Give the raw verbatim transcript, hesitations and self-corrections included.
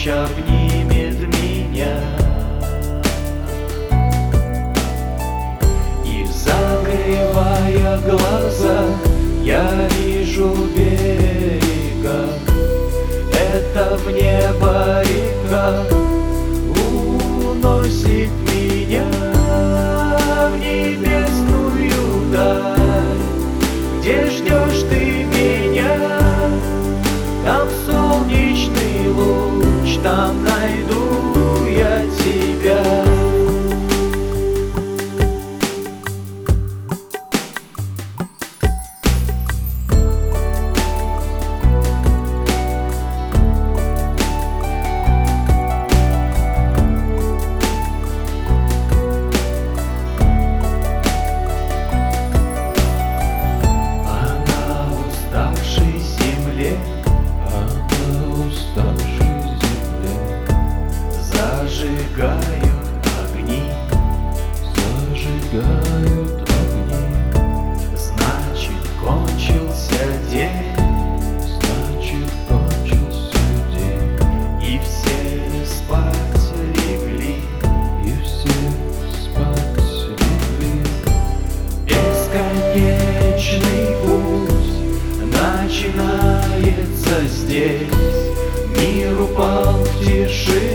ночь обнимет меня, и, закрывая глаза, я вижу берега. Это в небо река уносит меня в небесную даль. Где ждешь ты меня? Там солнечный луч, там найду я тебя. Зажигают огни, зажигают огни. Значит, кончился день, Значит, кончился день. и все спать легли, И все спать легли. Бесконечный путь начинается здесь. Мир упал в тишину,